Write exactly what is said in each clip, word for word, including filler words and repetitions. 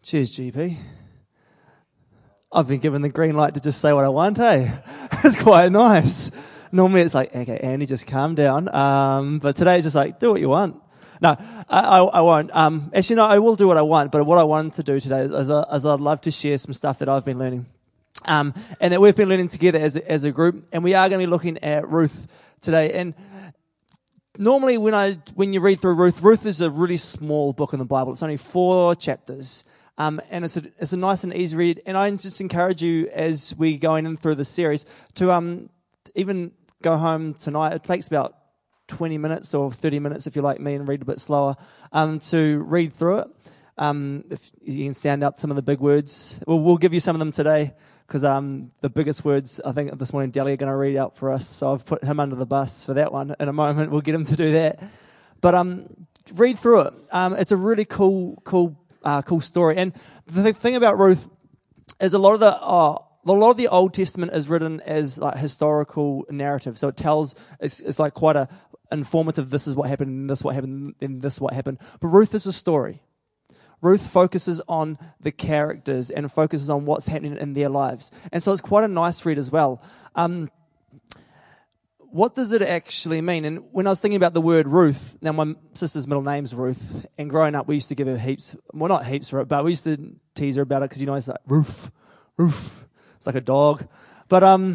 Cheers, G P. I've been given the green light to just say what I want, hey? It's quite nice. Normally it's like, okay, Andy, just calm down. Um, but today it's just like, do what you want. No, I, I, I won't. Um, actually, no, I will do what I want. But what I wanted to do today is, uh, is I'd love to share some stuff that I've been learning. Um, and that we've been learning together as a, as a group. And we are going to be looking at Ruth today. And normally when I when you read through Ruth, Ruth is a really small book in the Bible. It's only four chapters. Um, and it's a, it's a nice and easy read. And I just encourage you as we going in through the series to um, even go home tonight. It takes about twenty minutes or thirty minutes if you're like me and read a bit slower um, to read through it. Um, if you can stand out some of the big words. We'll, we'll give you some of them today because um, the biggest words I think this morning Deli are going to read out for us. So I've put him under the bus for that one. In a moment we'll get him to do that. But um, read through it. Um, it's a really cool, cool Uh, cool story. And the thing about Ruth is a lot of the uh, a lot of the Old Testament is written as like historical narrative. So it tells it's, it's like quite a informative. This is what happened. And this what happened. And this what happened. But Ruth is a story. Ruth focuses on the characters and focuses on what's happening in their lives. And so it's quite a nice read as well. Um, What does it actually mean? And when I was thinking about the word Ruth, now my sister's middle name's Ruth, and growing up we used to give her heaps, well not heaps for it, but we used to tease her about it because you know it's like, Ruth, Ruth, it's like a dog. But um,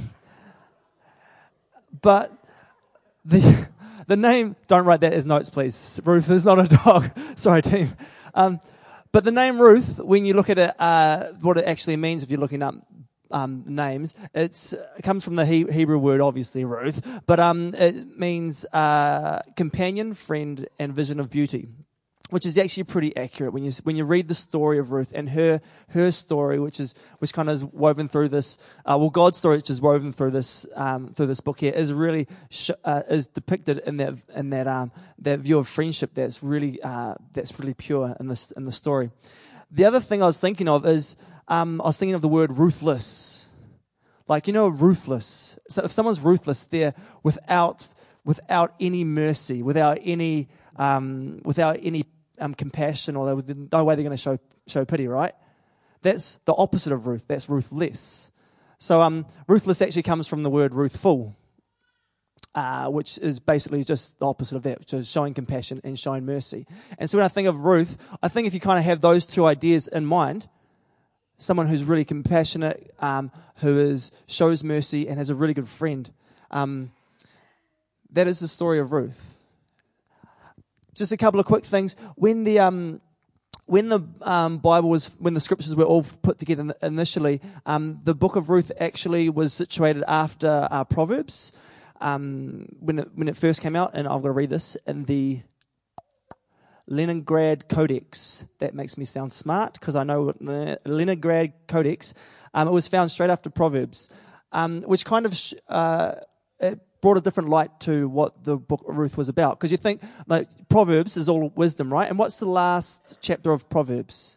but the the name, don't write that as notes please, Ruth is not a dog, sorry team. Um, but the name Ruth, when you look at it, uh, what it actually means if you're looking up Um, names. It's, it comes from the he- Hebrew word, obviously, Ruth, but um, it means uh, companion, friend, and vision of beauty, which is actually pretty accurate when you when you read the story of Ruth and her her story, which is which kind of is woven through this. Uh, well, God's story, which is woven through this um, through this book here, is really sh- uh, is depicted in that in that um, that view of friendship that's really uh, that's really pure in this in the story. The other thing I was thinking of is. Um, I was thinking of the word ruthless. Like, you know, ruthless. So if someone's ruthless, they're without without any mercy, without any um, without any um, compassion, or no way they're going to show show pity, right? That's the opposite of Ruth. That's ruthless. So um, ruthless actually comes from the word ruthful, uh, which is basically just the opposite of that, which is showing compassion and showing mercy. And so when I think of Ruth, I think if you kind of have those two ideas in mind, someone who's really compassionate, um, who is shows mercy and has a really good friend. Um, that is the story of Ruth. Just a couple of quick things. When the um, when the um, Bible was, when the scriptures were all put together initially, um, the book of Ruth actually was situated after uh, Proverbs. Um, when it when it first came out, and I've got to read this in the Leningrad Codex. That makes me sound smart because I know the Leningrad Codex. Um, it was found straight after Proverbs, um, which kind of sh- uh, it brought a different light to what the book of Ruth was about. Because you think like Proverbs is all wisdom, right? And what's the last chapter of Proverbs?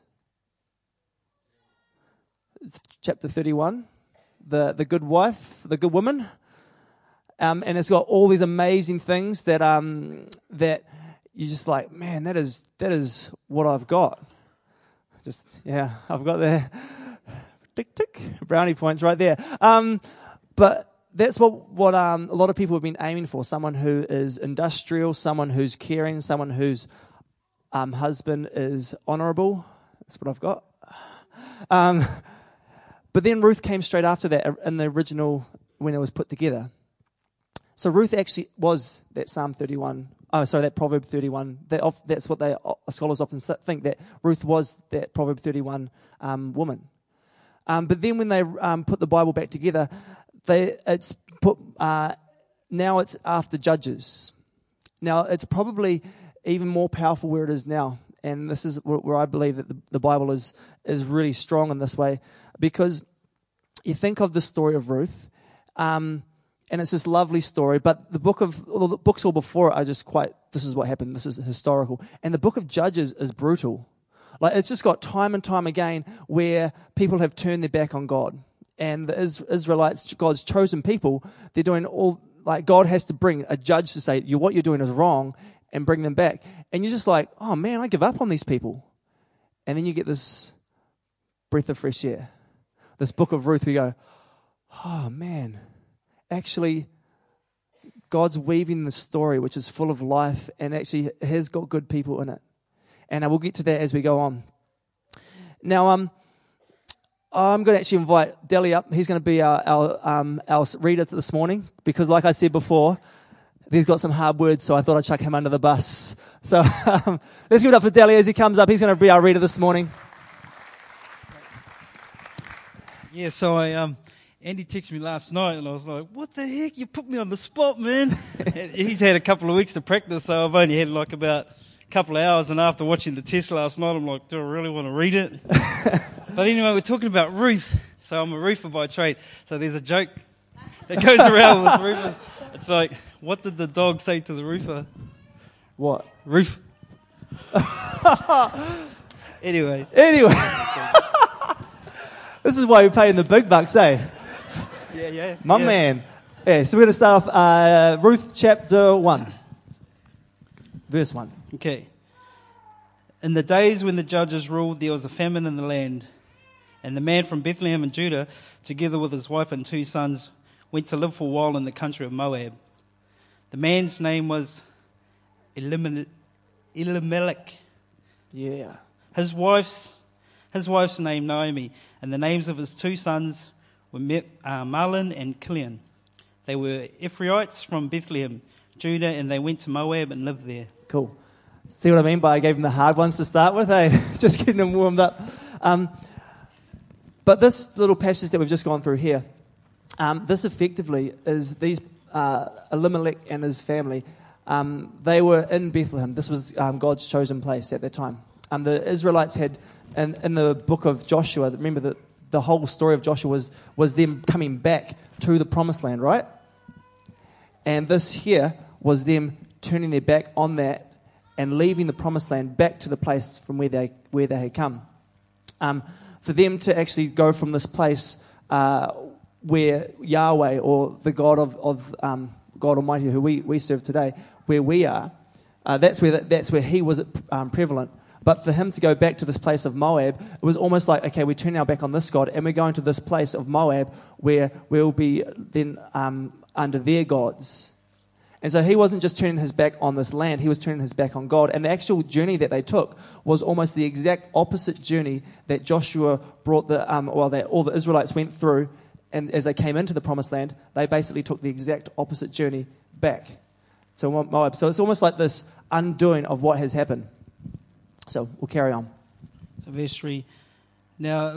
It's chapter thirty-one, the the good wife, the good woman, um, and it's got all these amazing things that um, that. You're just like, man, that is that is what I've got. Just, yeah, I've got the tick, tick, brownie points right there. Um, but that's what, what um, a lot of people have been aiming for, someone who is industrial, someone who's caring, someone whose um, husband is honourable. That's what I've got. Um, but then Ruth came straight after that in the original, when it was put together. So Ruth actually was that Psalm thirty-one. Oh, sorry, that Proverb thirty-one. That off, that's what they scholars often think, that Ruth was that Proverb thirty-one um, woman. Um, but then when they um, put the Bible back together, they it's put uh, now it's after Judges. Now it's probably even more powerful where it is now, and this is where I believe that the, the Bible is is really strong in this way, because you think of the story of Ruth. Um, And it's this lovely story, but the book of well, the books all before it are just quite. This is what happened. This is historical, and the book of Judges is brutal. Like it's just got time and time again where people have turned their back on God, and the Israelites, God's chosen people, they're doing all like God has to bring a judge to say you what you're doing is wrong and bring them back, and you're just like, oh man, I give up on these people. And then you get this breath of fresh air. This book of Ruth, we go, oh man, actually God's weaving the story which is full of life and actually has got good people in it. And I will get to that as we go on. Now, um, I'm going to actually invite Delly up. He's going to be our, our, um, our reader this morning because like I said before, he's got some hard words, so I thought I'd chuck him under the bus. So um, let's give it up for Delly as he comes up. He's going to be our reader this morning. Yeah, so I um, Andy texted me last night, and I was like, "What the heck? You put me on the spot, man." He's had a couple of weeks to practice, so I've only had like about a couple of hours. And after watching the test last night, I'm like, "Do I really want to read it?" But anyway, we're talking about Ruth. So I'm a roofer by trade. So there's a joke that goes around with roofers. It's like, what did the dog say to the roofer? What? Roof. Anyway. Anyway. This is why we're paying the big bucks, eh? Yeah, yeah. My yeah. man. Yeah, so we're going to start off uh, Ruth chapter one. Verse one. Okay. In the days when the judges ruled, there was a famine in the land. And the man from Bethlehem in Judah, together with his wife and two sons, went to live for a while in the country of Moab. The man's name was Elimelech. Yeah. His wife's his wife's name Naomi, and the names of his two sons were uh, Mahlon and Chilion. They were Ephrathites from Bethlehem, Judah, and they went to Moab and lived there. Cool. See what I mean by I gave them the hard ones to start with, eh? Just getting them warmed up. Um, but this little passage that we've just gone through here, um, this effectively is these uh, Elimelech and his family. Um, they were in Bethlehem. This was um, God's chosen place at that time. Um, the Israelites had, in, in the book of Joshua, remember that the whole story of Joshua was, was them coming back to the promised land, right? And this here was them turning their back on that and leaving the promised land back to the place from where they where they had come. Um, for them to actually go from this place uh, where Yahweh, or the God of, of um, God Almighty, who we, we serve today, where we are, uh, that's where that's where He was um, prevalent. But for him to go back to this place of Moab, it was almost like, okay, we're turning our back on this God, and we're going to this place of Moab where we'll be then um, under their gods. And so he wasn't just turning his back on this land, he was turning his back on God. And the actual journey that they took was almost the exact opposite journey that Joshua brought the, um, well, that all the Israelites went through. And as they came into the promised land, they basically took the exact opposite journey back to Moab. So it's almost like this undoing of what has happened. So we'll carry on. So verse three. Now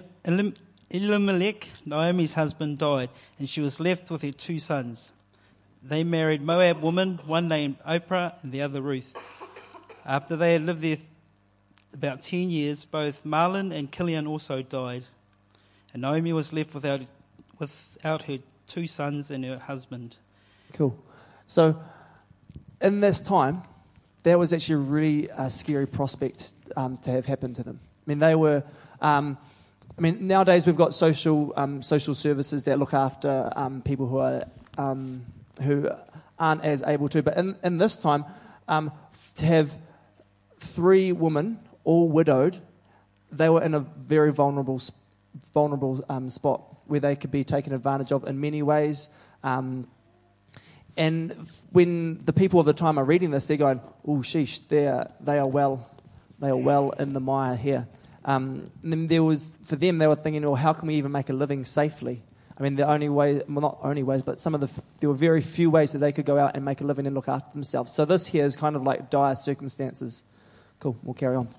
Elimelech, Naomi's husband, died, and she was left with her two sons. They married Moab women, one named Oprah and the other Ruth. After they had lived there about ten years, both Mahlon and Chilion also died. And Naomi was left without without her two sons and her husband. Cool. So in this time, that was actually a really uh, scary prospect um, to have happened to them. I mean, they were. Um, I mean, nowadays we've got social um, social services that look after um, people who are um, who aren't as able to. But in, in this time, um, to have three women, all widowed, they were in a very vulnerable vulnerable um, spot where they could be taken advantage of in many ways. Um, And when the people of the time are reading this, they're going, "Oh, sheesh, they are they are well, they are well in the mire here." Um, and then there was for them, they were thinking, "Well, how can we even make a living safely?" I mean, the only way, well, not only ways, but some of the there were very few ways that they could go out and make a living and look after themselves. So this here is kind of like dire circumstances. Cool. We'll carry on.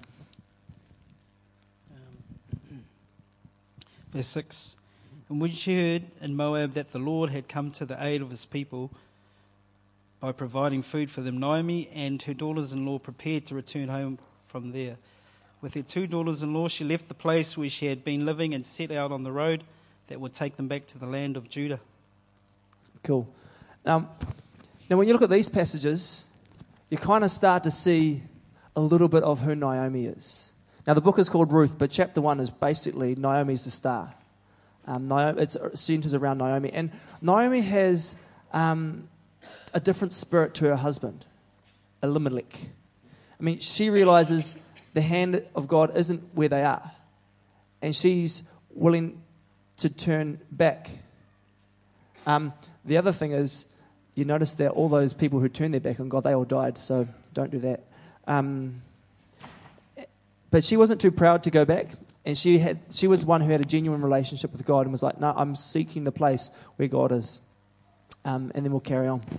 Um, verse six. And when she heard in Moab that the Lord had come to the aid of His people by providing food for them, Naomi and her daughters-in-law prepared to return home from there. With her two daughters-in-law, she left the place where she had been living and set out on the road that would take them back to the land of Judah. Cool. Now, now when you look at these passages, you kind of start to see a little bit of who Naomi is. Now, the book is called Ruth, but chapter one is basically Naomi's the star. Um, Naomi, it centers around Naomi. And Naomi has Um, a different spirit to her husband, Elimelech. I mean, she realizes the hand of God isn't where they are. And she's willing to turn back. Um, the other thing is, you notice that all those people who turned their back on God, they all died, so don't do that. Um, but she wasn't too proud to go back, and she had she was one who had a genuine relationship with God and was like, no, I'm seeking the place where God is. Um, and then we'll carry on.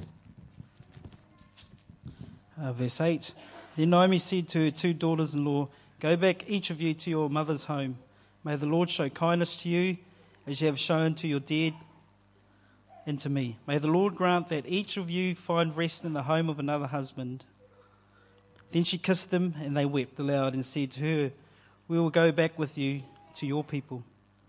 Uh, verse eight. Then Naomi said to her two daughters-in-law, "Go back, each of you, to your mother's home. May the Lord show kindness to you, as you have shown to your dead and to me. May the Lord grant that each of you find rest in the home of another husband." Then she kissed them, and they wept aloud and said to her, "We will go back with you to your people."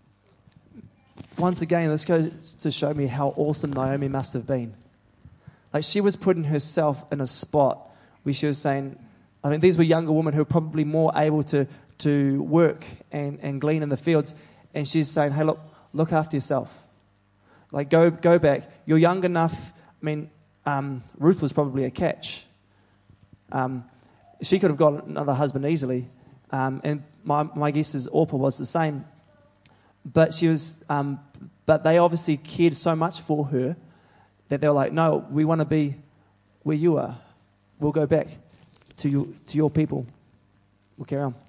Once again, this goes to show me how awesome Naomi must have been. Like, she was putting herself in a spot where she was saying, I mean, these were younger women who were probably more able to, to work and, and glean in the fields. And she's saying, hey, look, look after yourself. Like, go go back. You're young enough. I mean, um, Ruth was probably a catch. Um, she could have got another husband easily. Um, and my, my guess is Orpah was the same. But she was, um, but they obviously cared so much for her that they were like, no, we want to be where you are. We'll go back to you, to your people. We'll carry on.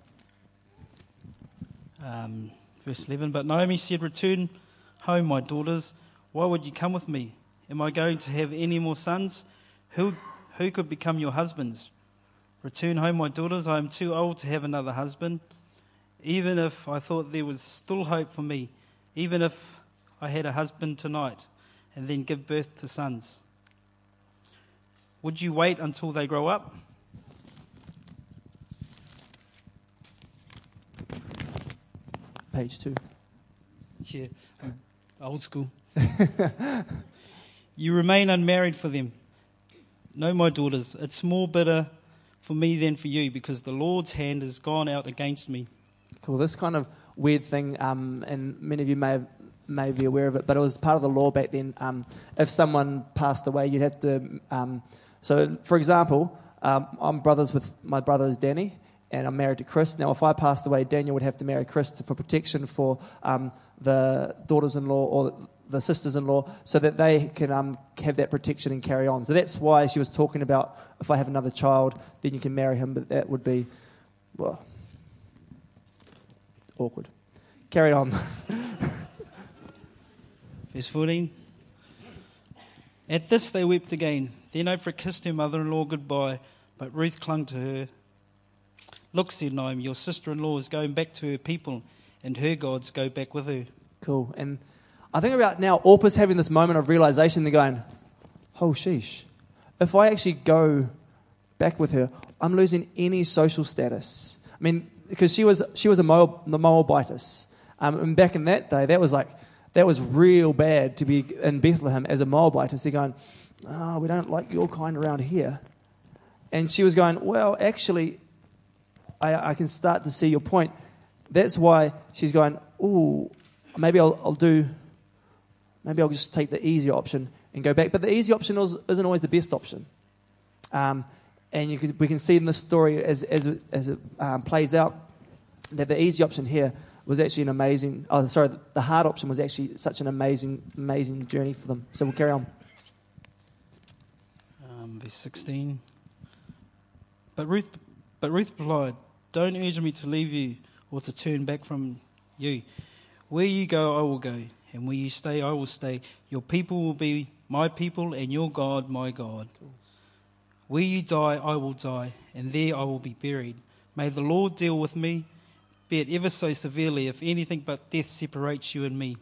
Um, verse eleven. But Naomi said, "Return home, my daughters. Why would you come with me? Am I going to have any more sons? Who who could become your husbands? Return home, my daughters. I am too old to have another husband. Even if I thought there was still hope for me, even if I had a husband tonight and then give birth to sons. Would you wait until they grow up?" Page two. Yeah, old school. "You remain unmarried for them. No, my daughters, it's more bitter for me than for you, because the Lord's hand has gone out against me." Cool. This kind of weird thing, um, and many of you may have, may be aware of it, but it was part of the law back then. Um, if someone passed away, you'd have to. Um, so, for example, um, I'm brothers with my brother is Danny, and I'm married to Chris. Now, if I passed away, Daniel would have to marry Chris to, for protection for um, the daughters-in-law or the sisters-in-law, so that they can um, have that protection and carry on. So that's why she was talking about, if I have another child, then you can marry him, but that would be, well, awkward. Carry on. Verse fourteen. At this they wept again. Then Oprah kissed her mother-in-law goodbye, but Ruth clung to her. "Look," said Naomi, "your sister-in-law is going back to her people, and her gods go back with her." Cool. And I think about now, Orpah's having this moment of realization. They're going, oh, sheesh. If I actually go back with her, I'm losing any social status. I mean, because she was she was a Moab, the Moabitess. Um, and back in that day, that was like, that was real bad to be in Bethlehem as a Moabitess. They're going, oh, we don't like your kind around here. And she was going, well, actually, I, I can start to see your point. That's why she's going, ooh, maybe I'll, I'll do, maybe I'll just take the easier option and go back. But the easy option is, isn't always the best option. Um, and you could, we can see in this story as as it, as it um, plays out that the easy option here was actually an amazing, oh, sorry, the hard option was actually such an amazing, amazing journey for them. So we'll carry on. Um, verse sixteen. But Ruth, but Ruth replied, "Don't urge me to leave you or to turn back from you. Where you go, I will go, and where you stay, I will stay. Your people will be my people, and your God, my God. Where you die, I will die, and there I will be buried. May the Lord deal with me, be it ever so severely, if anything but death separates you and me."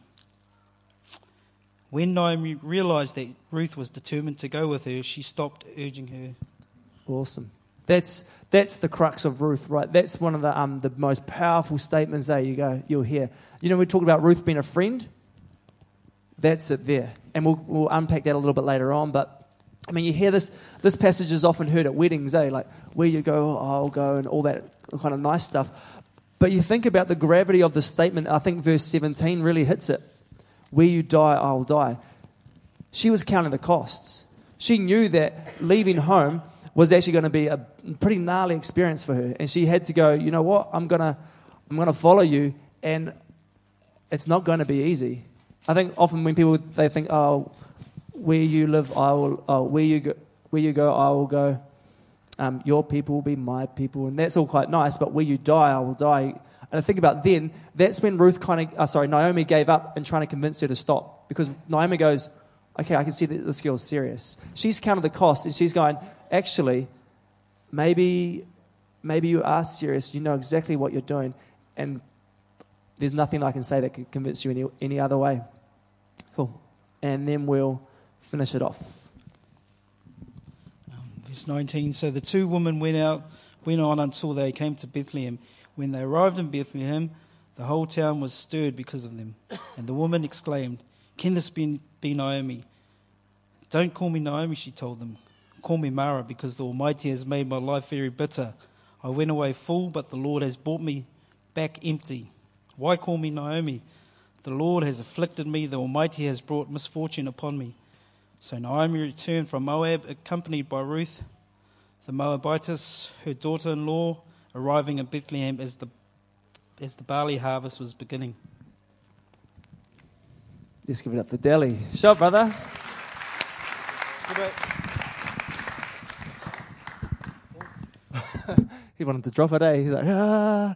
When Naomi realized that Ruth was determined to go with her, she stopped urging her. Awesome. That's that's the crux of Ruth, right? That's one of the um the most powerful statements there you go you'll hear. You know, we talked about Ruth being a friend. That's it there, and we'll we'll unpack that a little bit later on. But I mean, you hear this. This passage is often heard at weddings, eh? Like, where you go, I'll go, and all that kind of nice stuff. But you think about the gravity of the statement. I think verse seventeen really hits it. Where you die, I'll die. She was counting the costs. She knew that leaving home was actually going to be a pretty gnarly experience for her. And she had to go, you know what, I'm going to I'm gonna follow you, and it's not going to be easy. I think often when people, they think, oh, where you live, I will, oh, where you go, where you go, I will go. Um, your people will be my people, and that's all quite nice, but where you die, I will die. And I think about then, that's when Ruth kind of, uh, sorry, Naomi gave up in trying to convince her to stop, because Naomi goes, okay, I can see that this girl's serious. She's counted the cost, and she's going, actually, maybe, maybe you are serious, you know exactly what you're doing, and there's nothing I can say that can convince you any, any other way. Cool. And then we'll finish it off. Um, verse nineteen, so the two women went out, went on until they came to Bethlehem. When they arrived in Bethlehem, the whole town was stirred because of them. And the woman exclaimed, can this be, be Naomi? Don't call me Naomi, she told them. Call me Mara, because the Almighty has made my life very bitter. I went away full, but the Lord has brought me back empty. Why call me Naomi? The Lord has afflicted me, the Almighty has brought misfortune upon me. So Naomi returned from Moab, accompanied by Ruth, the Moabitess, her daughter-in-law, arriving in Bethlehem as the as the barley harvest was beginning. Let's give it up for Delhi. Shot, brother. He wanted to drop it, eh? He's like, ah.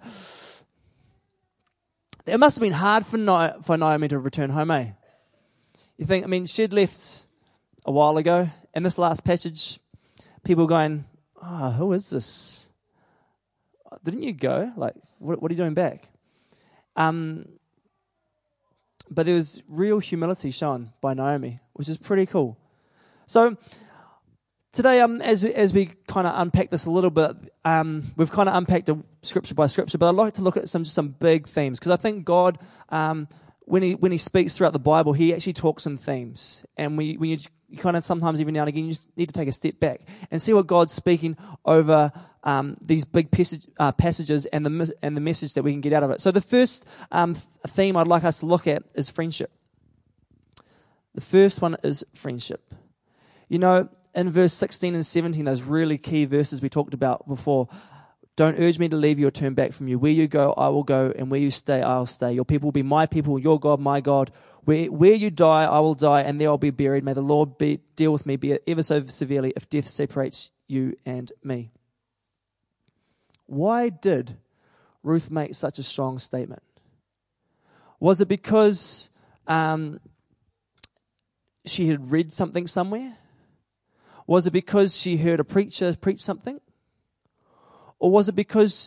It must have been hard for, Na- for Naomi to return home, eh? You think, I mean, she'd left a while ago, and this last passage, people going, oh, who is this? Didn't you go? Like, what, what are you doing back? Um, but there was real humility shown by Naomi, which is pretty cool. So today, um, as as we kind of unpack this a little bit, um, we've kind of unpacked it scripture by scripture. But I'd like to look at some some big themes, because I think God, um, when he when he speaks throughout the Bible, he actually talks in themes, and we when you, you kind of sometimes even now and again you just need to take a step back and see what God's speaking over um, these big passage, uh, passages and the and the message that we can get out of it. So the first um, theme I'd like us to look at is friendship. The first one is friendship. You know, in verse sixteen and seventeen, those really key verses we talked about before, don't urge me to leave you or turn back from you. Where you go, I will go, and where you stay, I will stay. Your people will be my people, your God, my God. Where, where you die, I will die, and there I'll be buried. May the Lord be, deal with me, be it ever so severely, if death separates you and me. Why did Ruth make such a strong statement? Was it because um, she had read something somewhere? Was it because she heard a preacher preach something? Or was it because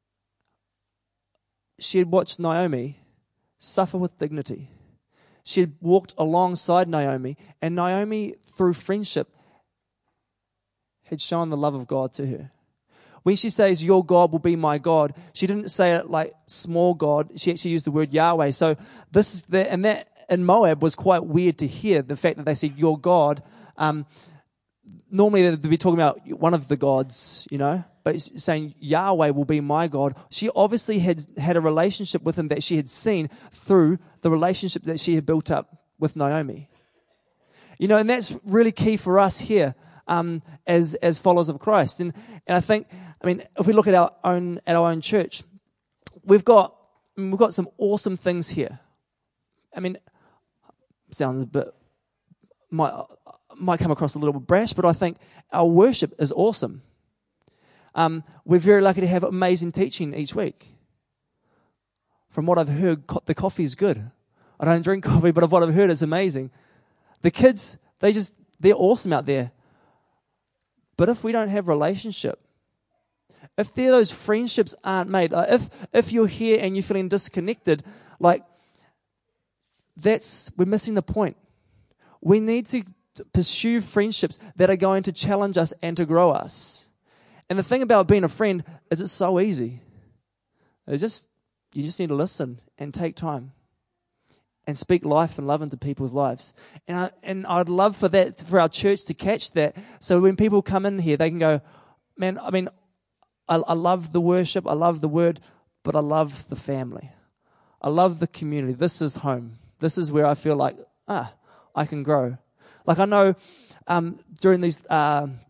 she had watched Naomi suffer with dignity? She had walked alongside Naomi, and Naomi, through friendship, had shown the love of God to her. When she says, your God will be my God, she didn't say it like small God. She actually used the word Yahweh. So this is the, and that in Moab was quite weird to hear, the fact that they said, your God. Um, normally they'd be talking about one of the gods, you know, but saying Yahweh will be my God. She obviously had had a relationship with him that she had seen through the relationship that she had built up with Naomi. You know, and that's really key for us here um, as as followers of Christ. And and I think, I mean, if we look at our own at our own church, we've got I mean, we've got some awesome things here. I mean, sounds a bit might might come across a little bit brash, but I think our worship is awesome. Um, we're very lucky to have amazing teaching each week. From what I've heard, co- the coffee is good. I don't drink coffee, but of what I've heard, it's amazing. The kids, they just, they're awesome out there. But if we don't have relationship, if there those friendships aren't made, uh, if if you're here and you're feeling disconnected, like, that's, we're missing the point. We need to pursue friendships that are going to challenge us and to grow us. And the thing about being a friend is it's so easy. It's just, you just need to listen and take time and speak life and love into people's lives. And I, and I'd love for that, for our church to catch that. So when people come in here, they can go, man, I mean, I, I love the worship, I love the word, but I love the family. I love the community. This is home. This is where I feel like, ah, I can grow. Like I know um, during these uh,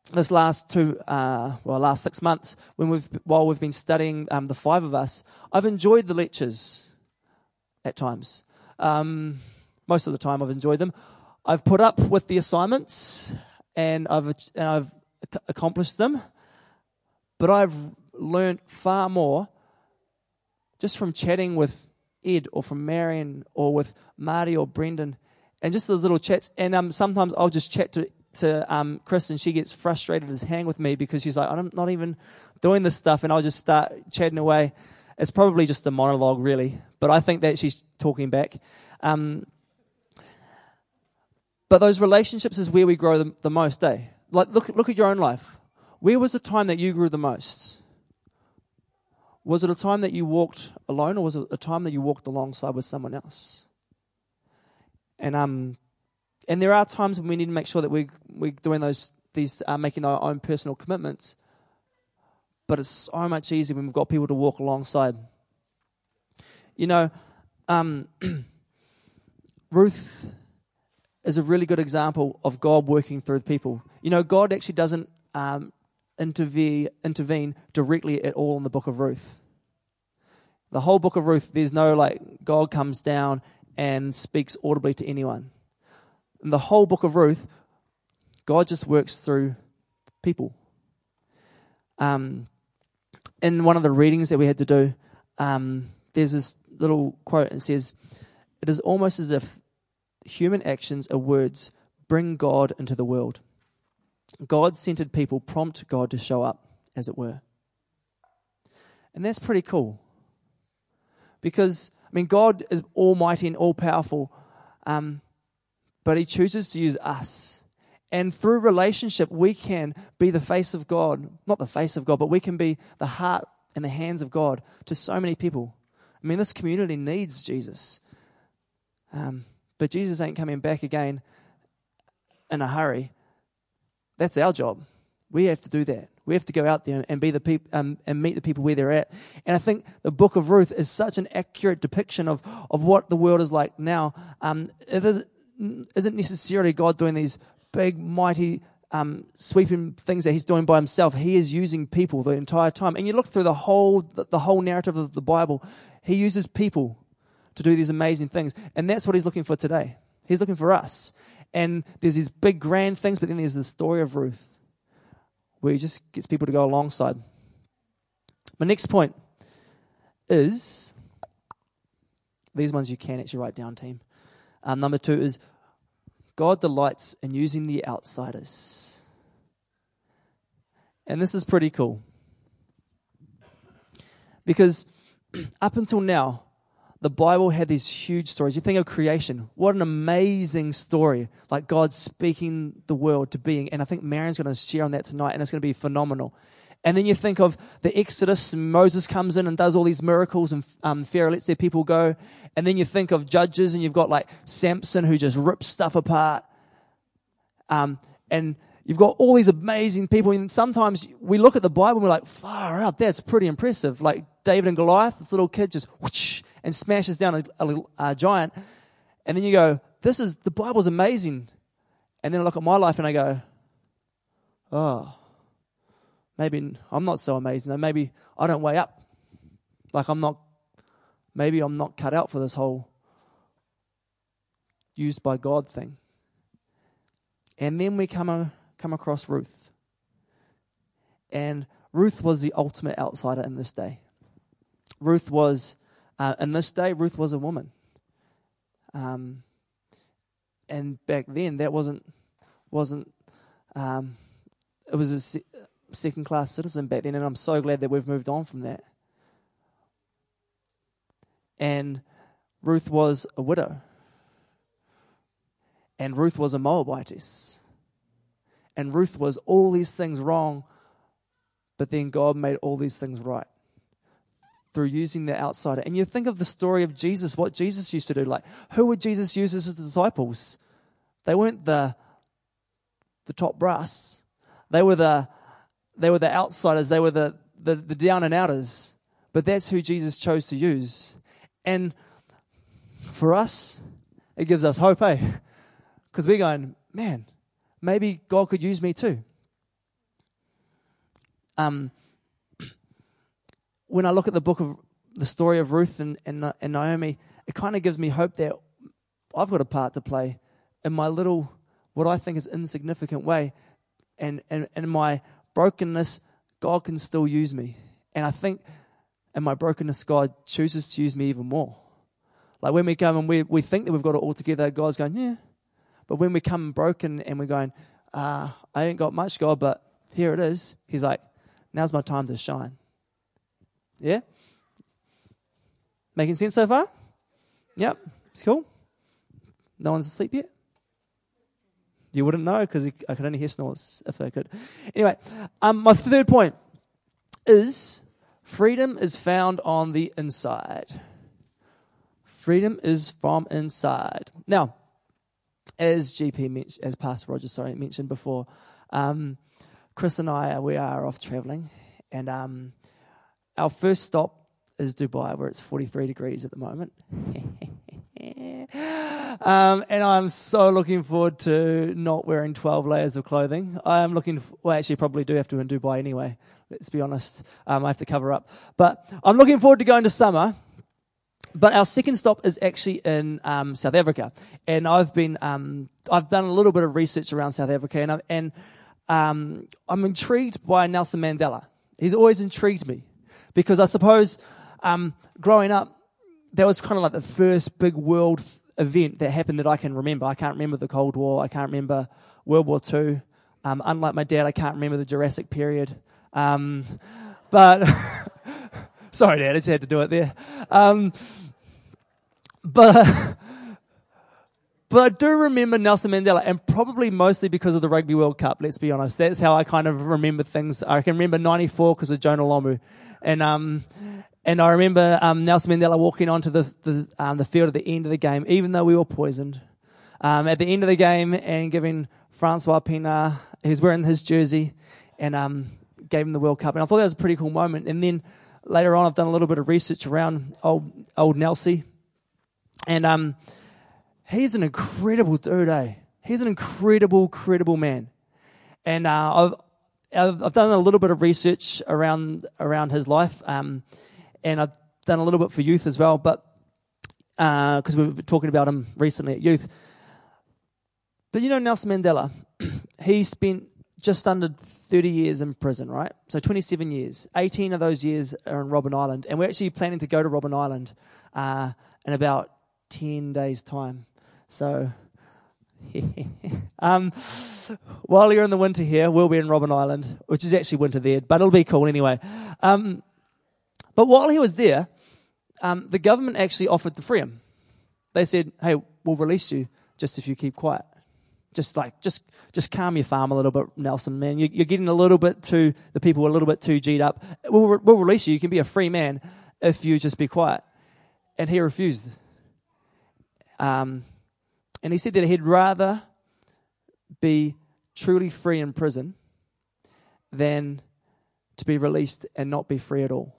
this last two, uh, well, last six months, when we've while we've been studying, um, the five of us, I've enjoyed the lectures at times. Um, most of the time, I've enjoyed them. I've put up with the assignments, and I've and I've ac- accomplished them. But I've learned far more just from chatting with Ed or from Marion or with Marty or Brendan, and just those little chats. And um, sometimes I'll just chat to to um, Chris, and she gets frustrated as hang with me because she's like, I'm not even doing this stuff, and I'll just start chatting away. It's probably just a monologue, really, but I think that she's talking back. Um, but those relationships is where we grow the, the most, eh? Like, look, look at your own life. Where was the time that you grew the most? Was it a time that you walked alone, or was it a time that you walked alongside with someone else? And um, and there are times when we need to make sure that we we're doing those these uh, making our own personal commitments. But it's so much easier when we've got people to walk alongside. You know, um, Ruth is a really good example of God working through people. You know, God actually doesn't um, intervene intervene directly at all in the book of Ruth. The whole book of Ruth, there's no like God comes down and speaks audibly to anyone. In the whole book of Ruth, God just works through people. Um, in one of the readings that we had to do, um, there's this little quote, and it says, "It is almost as if human actions or words bring God into the world. God-centered people prompt God to show up, as it were." And that's pretty cool. Because, I mean, God is almighty and all-powerful, um, but he chooses to use us. And through relationship, we can be the face of God. Not the face of God, but we can be the heart and the hands of God to so many people. I mean, this community needs Jesus. Um, but Jesus ain't coming back again in a hurry. That's our job. We have to do that. We have to go out there and be the peop- um, and meet the people where they're at. And I think the book of Ruth is such an accurate depiction of, of what the world is like now. Um, it is, isn't necessarily God doing these big, mighty, um, sweeping things that he's doing by himself. He is using people the entire time. And you look through the whole the, the whole narrative of the Bible, he uses people to do these amazing things. And that's what he's looking for today. He's looking for us. And there's these big, grand things, but then there's the story of Ruth, where he just gets people to go alongside. My next point is, these ones you can actually write down, team. Um, number two is, God delights in using the outsiders. And this is pretty cool. Because up until now, the Bible had these huge stories. You think of creation. What an amazing story. Like God speaking the world to being. And I think Marion's going to share on that tonight, and it's going to be phenomenal. And then you think of the Exodus. Moses comes in and does all these miracles, and um, Pharaoh lets their people go. And then you think of Judges, and you've got like Samson who just rips stuff apart. Um, and you've got all these amazing people. And sometimes we look at the Bible and we're like, far out, that's pretty impressive. Like David and Goliath, this little kid just whoosh, and smashes down a, a, a giant. And then you go, this is, the Bible's amazing. And then I look at my life and I go, oh, maybe I'm not so amazing. Though. Maybe I don't weigh up. Like I'm not, maybe I'm not cut out for this whole used by God thing. And then we come, a, come across Ruth. And Ruth was the ultimate outsider in this day. Ruth was, uh, in this day, Ruth was a woman. Um, and back then, that wasn't, wasn't um, it was a se- second-class citizen back then, and I'm so glad that we've moved on from that. And Ruth was a widow. And Ruth was a Moabitess. And Ruth was all these things wrong, but then God made all these things right through using the outsider. And you think of the story of Jesus, what Jesus used to do. Like, who would Jesus use as his disciples? They weren't the the top brass. They were the they were the outsiders. They were the the, the down and outers. But that's who Jesus chose to use. And for us, it gives us hope, eh? Because we're going, man, maybe God could use me too. um, when I look at the book of the story of Ruth and, and, and Naomi, it kind of gives me hope that I've got a part to play in my little, what I think is insignificant way. And, and, and in my brokenness, God can still use me. And I think in my brokenness, God chooses to use me even more. Like when we come and we, we think that we've got it all together, God's going, yeah. But when we come broken and we're going, uh, I ain't got much, God, but here it is. He's like, now's my time to shine. Yeah? Making sense so far? Yep. It's cool. No one's asleep yet? You wouldn't know because I could only hear snores if I could. Anyway, um, my third point is freedom is found on the inside. Freedom is from inside. Now, as G P mentioned, as Pastor Roger, sorry, mentioned before, um, Chris and I, we are off traveling, and um, our first stop is Dubai, where it's forty-three degrees at the moment. um, and I'm so looking forward to not wearing twelve layers of clothing. I am looking, for, well, actually, probably do have to in Dubai anyway. Let's be honest. Um, I have to cover up, but I'm looking forward to going to summer. But our second stop is actually in um, South Africa, and I've been um, I've done a little bit of research around South Africa, and, I, and um, I'm intrigued by Nelson Mandela. He's always intrigued me because I suppose um, growing up, that was kind of like the first big world event that happened that I can remember. I can't remember the Cold War. I can't remember World War Two. Um, unlike my dad, I can't remember the Jurassic period. Um, but sorry, Dad, I just had to do it there. Um, But but I do remember Nelson Mandela, and probably mostly because of the Rugby World Cup, let's be honest. That's how I kind of remember things. I can remember ninety-four because of Jonah Lomu. And um, and I remember um, Nelson Mandela walking onto the the, um, the field at the end of the game, even though we were poisoned, um, at the end of the game, and giving Francois Pienaar, who's wearing his jersey, and um, gave him the World Cup. And I thought that was a pretty cool moment. And then later on, I've done a little bit of research around old, old Nelsie. And um, he's an incredible dude, eh? He's an incredible, incredible man. And uh, I've, I've I've done a little bit of research around around his life, um, and I've done a little bit for youth as well. But because uh, we've been talking about him recently at youth. But you know, Nelson Mandela, he spent just under thirty years in prison, right? So twenty-seven years. eighteen of those years are in Robben Island, and we're actually planning to go to Robben Island uh, in about ten days' time. So, um, while you're in the winter here, we'll be in Robben Island, which is actually winter there, but it'll be cool anyway. Um, but while he was there, um, the government actually offered to free him. They said, hey, we'll release you just if you keep quiet. Just like, just just calm your farm a little bit, Nelson, man. You, you're getting a little bit too, the people are a little bit too G'd up. We'll, we'll release you. You can be a free man if you just be quiet. And he refused. Um, and he said that he'd rather be truly free in prison than to be released and not be free at all.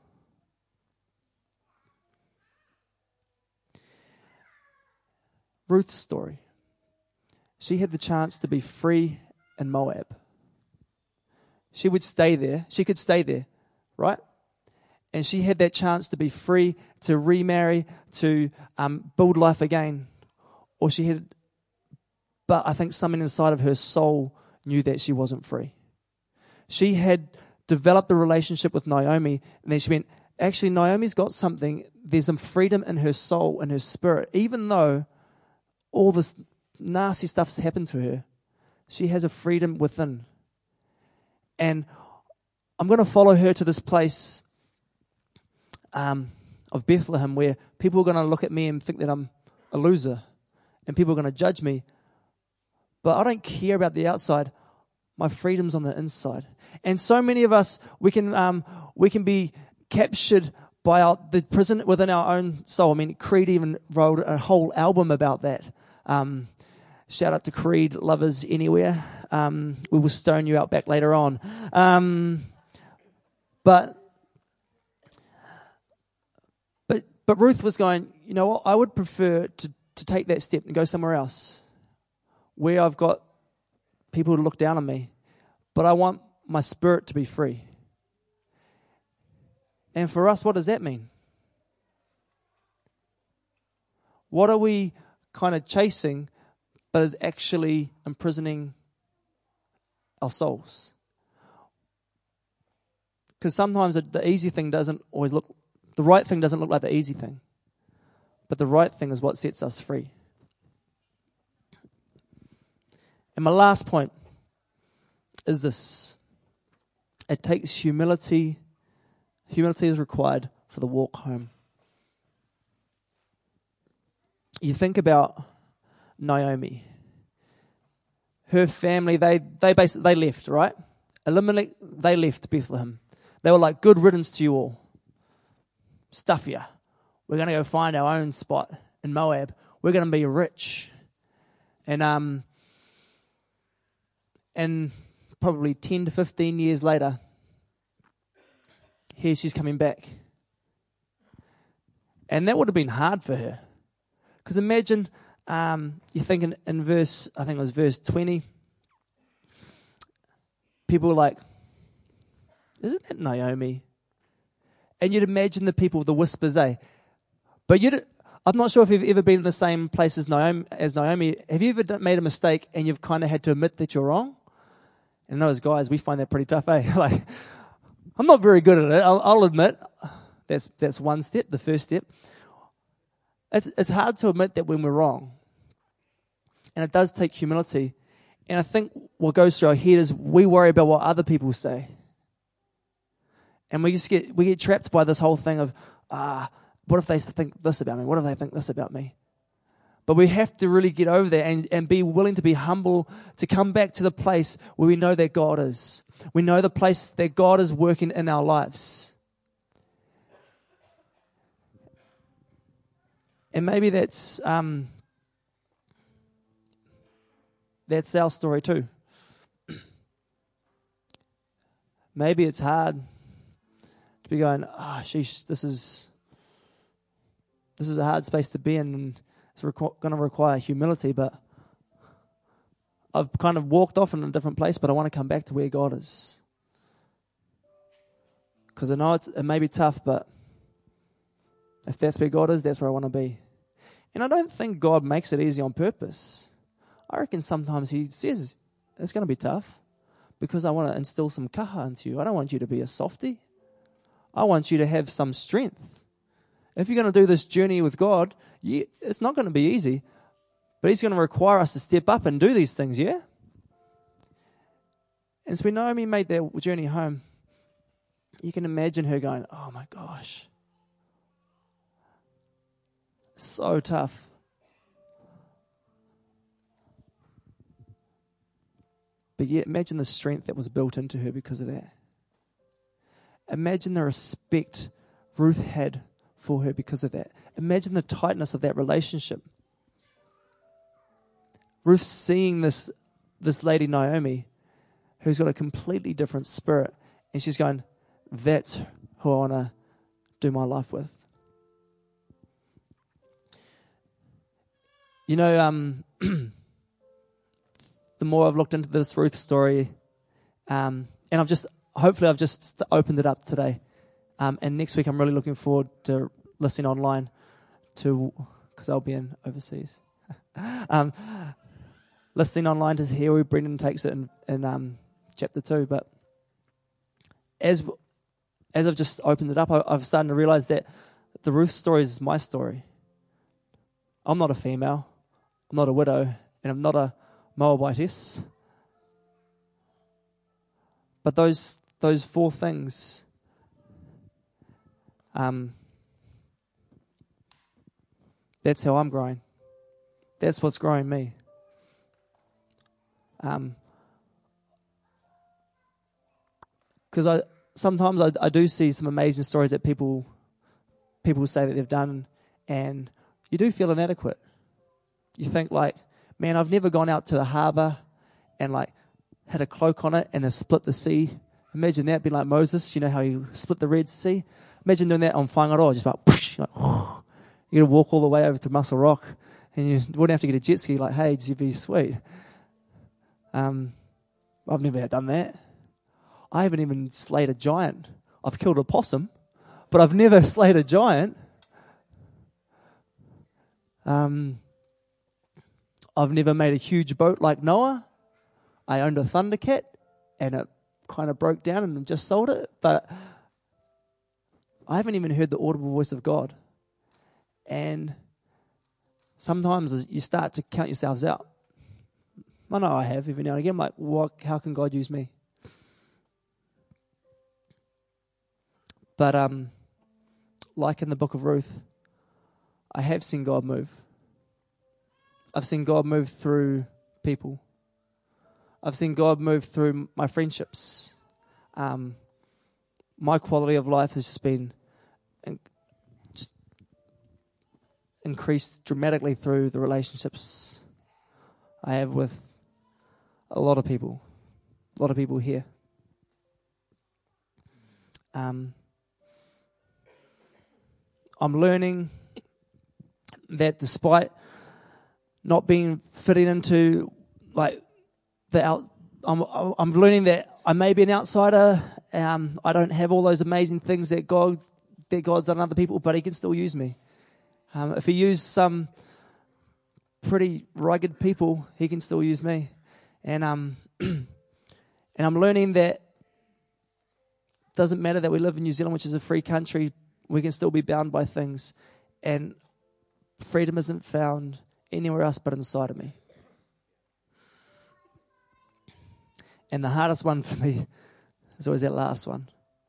Ruth's story. She had the chance to be free in Moab. She would stay there. She could stay there, right? And she had that chance to be free, to remarry, to um, build life again. Or she had, but I think something inside of her soul knew that she wasn't free. She had developed a relationship with Naomi, and then she went, actually, Naomi's got something. There's some freedom in her soul, in her spirit. Even though all this nasty stuff's happened to her, she has a freedom within. And I'm going to follow her to this place Um, of Bethlehem, where people are going to look at me and think that I'm a loser, and people are going to judge me. But I don't care about the outside. My freedom's on the inside. And so many of us, we can um, we can be captured by our, the prison within our own soul. I mean, Creed even wrote a whole album about that. Um, shout out to Creed lovers anywhere. Um, we will stone you out back later on. Um, but. But Ruth was going, you know what, I would prefer to, to take that step and go somewhere else where I've got people to look down on me, but I want my spirit to be free. And for us, what does that mean? What are we kind of chasing, but is actually imprisoning our souls? Because sometimes the easy thing doesn't always look, the right thing doesn't look like the easy thing. But the right thing is what sets us free. And my last point is this. It takes humility. Humility is required for the walk home. You think about Naomi. Her family, they they basically they left, right? Elimelech, they left Bethlehem. They were like, good riddance to you all. Stuff ya. We're going to go find our own spot in Moab. We're going to be rich. And um, and probably ten to fifteen years later, here she's coming back. And that would have been hard for her. Because imagine, um, you think in, in verse, I think it was verse twenty, people were like, isn't that Naomi? And you'd imagine the people with the whispers, eh? But you'd, I'm not sure if you've ever been in the same place as Naomi. As Naomi. Have you ever done, made a mistake and you've kind of had to admit that you're wrong? And those guys, we find that pretty tough, eh? Like, I'm not very good at it. I'll, I'll admit. That's that's one step, the first step. It's it's hard to admit that when we're wrong. And it does take humility. And I think what goes through our head is we worry about what other people say. And we just get we get trapped by this whole thing of, ah, what if they think this about me? What if they think this about me? But we have to really get over there and, and be willing to be humble, to come back to the place where we know that God is. We know the place that God is working in our lives. And maybe that's um, that's our story too. Maybe it's hard to be going, ah, oh, sheesh, this is this is a hard space to be in, and it's requ- going to require humility. But I've kind of walked off in a different place, but I want to come back to where God is, because I know it's, it may be tough, but if that's where God is, that's where I want to be. And I don't think God makes it easy on purpose. I reckon sometimes he says, it's going to be tough because I want to instill some kaha into you. I don't want you to be a softie. I want you to have some strength. If you're going to do this journey with God, you, it's not going to be easy, but he's going to require us to step up and do these things, yeah? And so when Naomi made that journey home, you can imagine her going, oh my gosh. So tough. But yet, imagine the strength that was built into her because of that. Imagine the respect Ruth had for her because of that. Imagine the tightness of that relationship. Ruth seeing this, this lady Naomi, who's got a completely different spirit, and she's going, that's who I want to do my life with. You know, um, the more I've looked into this Ruth story, um, and I've just, hopefully I've just opened it up today. Um, and next week I'm really looking forward to listening online to, because I'll be in overseas. um, listening online to hear where Brendan takes it in, in um, chapter two. But as as I've just opened it up, I, I've started to realize that the Ruth story is my story. I'm not a female. I'm not a widow, and I'm not a Moabitess. But those those four things, um, that's how I'm growing. That's what's growing me. Um, because I sometimes I, I do see some amazing stories that people people say that they've done, and you do feel inadequate. You think like, man, I've never gone out to the harbour and like had a cloak on it and then split the sea. Imagine that, be like Moses, you know how he split the Red Sea? Imagine doing that on Whangaroa, just about, whoosh, like, oh, you got to walk all the way over to Muscle Rock and you wouldn't have to get a jet ski like, hey, you'd be sweet. Um, I've never done that. I haven't even slayed a giant. I've killed a possum, but I've never slayed a giant. Um, I've never made a huge boat like Noah. I owned a Thundercat, and it kind of broke down and just sold it. But I haven't even heard the audible voice of God. And sometimes you start to count yourselves out. I know I have every now and again. I'm like, what? How can God use me? But um, like in the book of Ruth, I have seen God move. I've seen God move through people. I've seen God move through my friendships. Um, my quality of life has just been in, just increased dramatically through the relationships I have with a lot of people, a lot of people here. Um, I'm learning that despite not being fitting into like the out, I'm I'm learning that I may be an outsider. Um, I don't have all those amazing things that God that God's done other people, but He can still use me. Um, if He used some pretty rugged people, He can still use me. And um, and I'm learning that it doesn't matter that we live in New Zealand, which is a free country. We can still be bound by things, and freedom isn't found anywhere else but inside of me. And the hardest one for me is always that last one.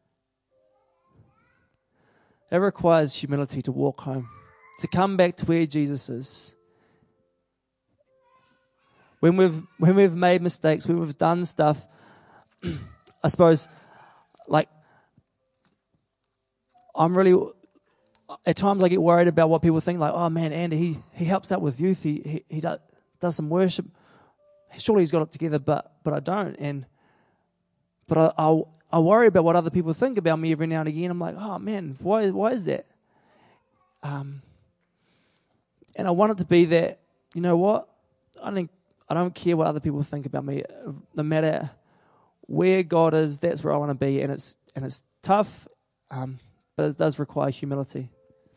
It requires humility to walk home, to come back to where Jesus is. When we've when we've made mistakes, when we've done stuff, I suppose, like, I'm really, at times I get worried about what people think, like, oh man, Andy, he, he helps out with youth, he he, he does, does some worship, surely he's got it together, but but I don't, and but I I'll, I worry about what other people think about me every now and again. I'm like, oh man, why why is that? Um, and I want it to be that, you know what, I think I don't care what other people think about me, no matter where God is, that's where I want to be, and it's and it's tough, um, but it does require humility.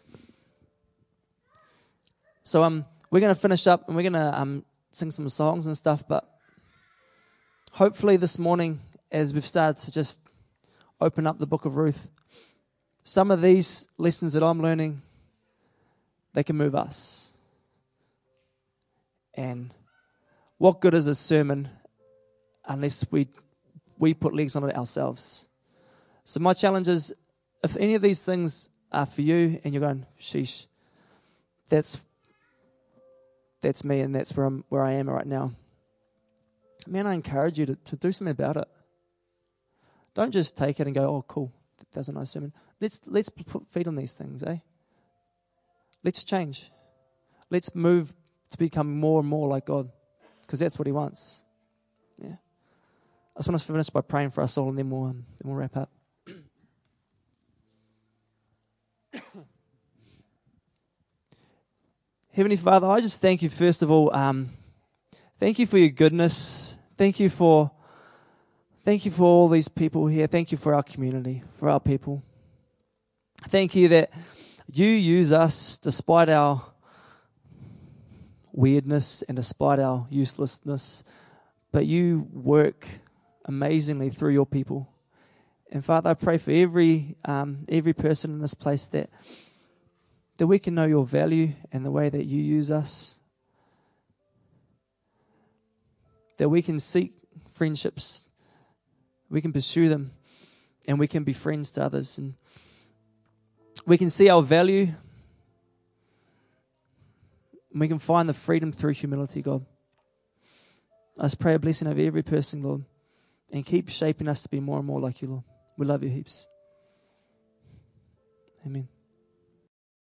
So um, we're going to finish up, and we're going to um sing some songs and stuff, but hopefully this morning, as we've started to just open up the book of Ruth, some of these lessons that I'm learning, they can move us. And what good is a sermon unless we we put legs on it ourselves? So my challenge is, if any of these things are for you and you're going, sheesh, that's that's me and that's where I'm where I am right now, man, I encourage you to, to do something about it. Don't just take it and go, oh cool, that's a nice sermon. Let's let's put feet on these things, eh? Let's change. Let's move to become more and more like God, because that's what He wants. Yeah. I just want to finish by praying for us all, and then we'll um, then we'll wrap up. Heavenly Father, I just thank you first of all. Um, thank you for your goodness. Thank you for thank you for all these people here. Thank you for our community, for our people. Thank you that you use us despite our weirdness and despite our uselessness, but you work amazingly through your people. And Father, I pray for every um, every person in this place that that we can know your value and the way that you use us, that we can seek friendships, we can pursue them, and we can be friends to others, and we can see our value. We can find the freedom through humility, God. I just pray a blessing over every person, Lord, and keep shaping us to be more and more like you, Lord. We love you heaps. Amen.